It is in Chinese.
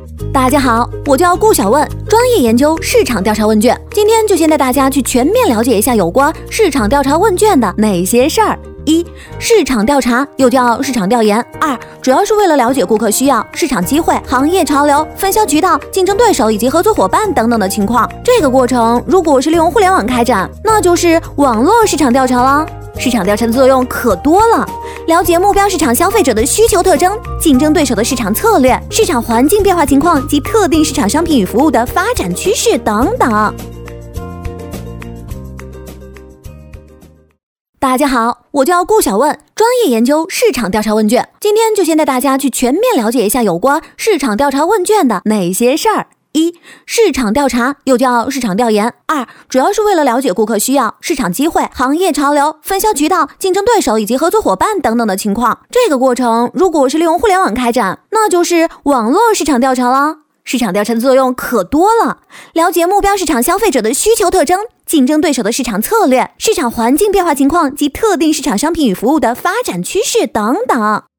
大家好，我叫顾小问，专业研究市场调查问卷。今天就先带大家去全面了解一下有关市场调查问卷的哪些事儿。一、市场调查又叫市场调研。二、主要是为了了解顾客需要、市场机会、行业潮流、分销渠道、竞争对手以及合作伙伴等等的情况。这个过程如果是利用互联网开展，那就是网络市场调查了。市场调查的作用可多了，了解目标市场消费者的需求特征、竞争对手的市场策略、市场环境变化情况及特定市场商品与服务的发展趋势等等。大家好，我叫顾小问，专业研究市场调查问卷。今天就先带大家去全面了解一下有关市场调查问卷的哪些事儿。一、市场调查又叫市场调研。二、主要是为了了解顾客需要、市场机会、行业潮流、分销渠道、竞争对手以及合作伙伴等等的情况。这个过程如果是利用互联网开展，那就是网络市场调查了。市场调查的作用可多了，了解目标市场消费者的需求特征、竞争对手的市场策略、市场环境变化情况及特定市场商品与服务的发展趋势等等。